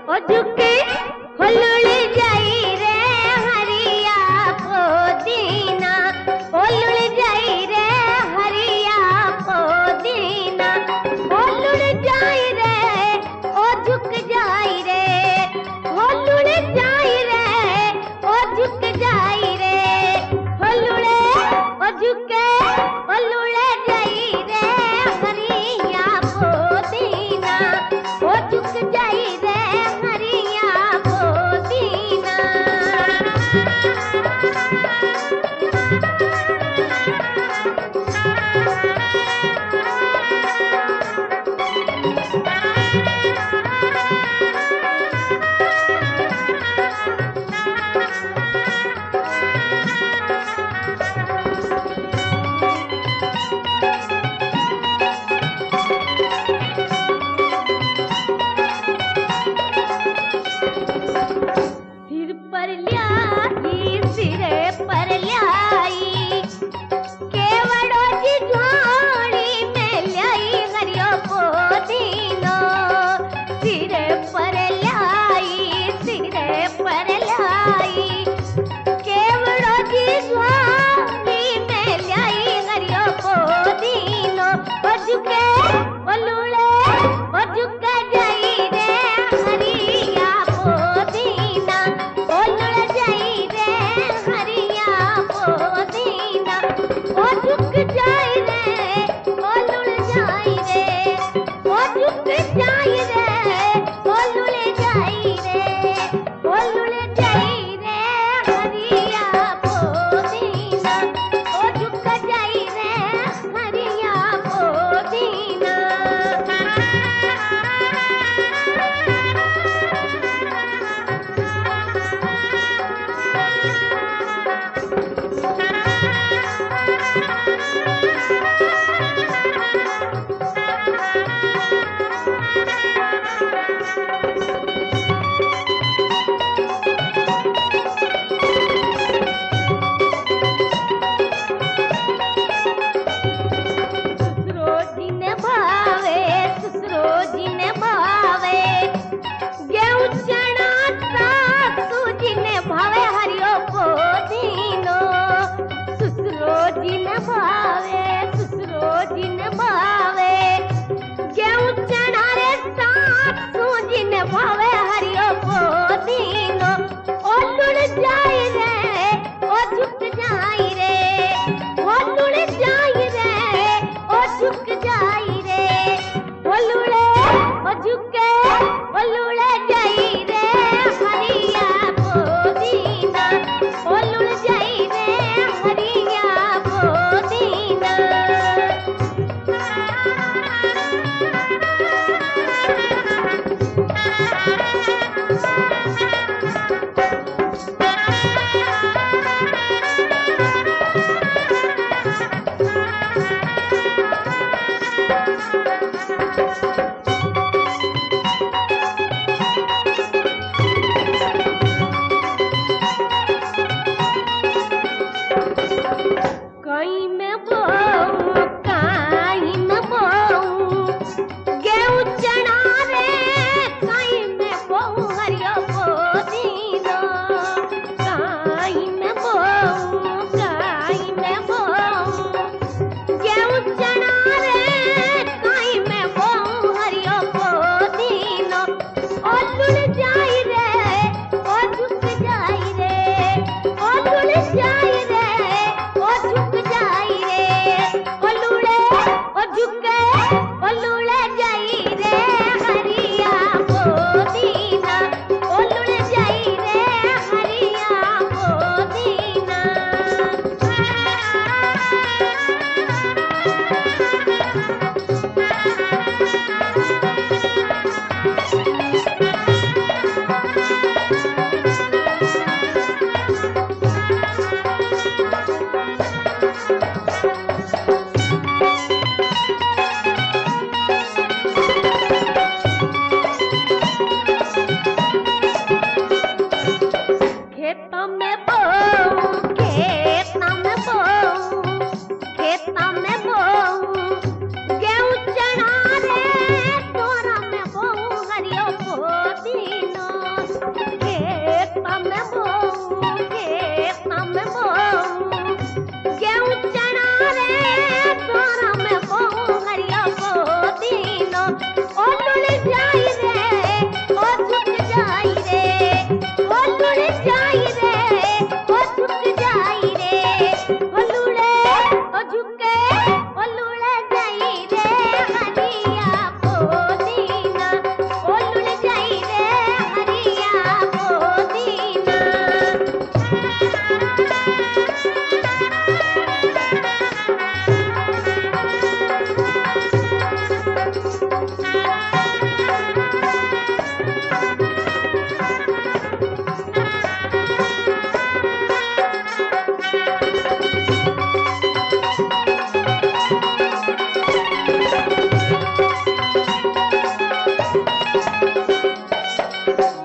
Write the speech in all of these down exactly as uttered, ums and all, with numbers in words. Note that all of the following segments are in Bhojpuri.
ओ झुके हुलुड़ जाई रे हरिया पोदीना, हुलुड़ जाई रे हरिया पोदीना, हुलुड़ जाई रे ओ झुक जाई रे, हुलुड़ जाई रे ओ झुक जाई रे, हुलुड़े ओ झुके हुलुड़ जाई रे हरिया पोदीना, ओ झुक जाई रे हरिया पोदीना। सिर पर ल्याई सिरे पर ल्याई, केवड़ो जी झोली में ल्याई हरियो पोदीनो, सिरे पर ल्याई सिरे पर ल्याई, केवड़ो जी झोली में ल्याई हरियो पोदीनो, ओ झुके ओ लूले ओ झुक जाई रे हरिया पोदीना, ओ लुड़ जाई रे हरिया पोदीना, ओ झुक जाई रे ओ लुड़ जाई रे, ओ झुक जाई रे ओ लुड़ जाई रे, ओ लुड़ जाई रे हरिया पोदीना, ओ झुक जाई रे हरिया पोदीना।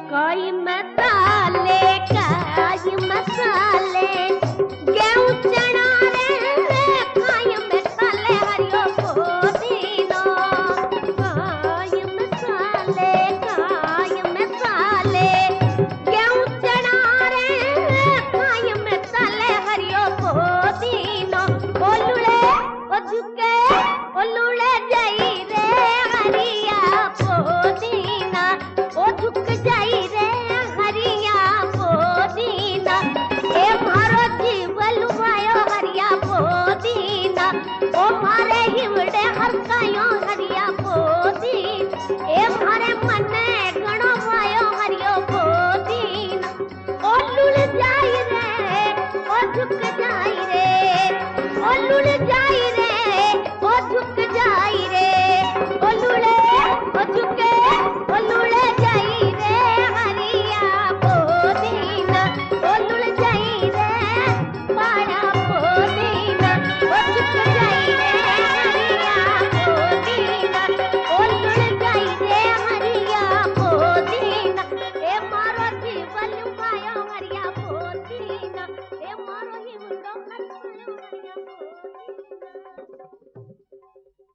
कोई मसाले काई मसाले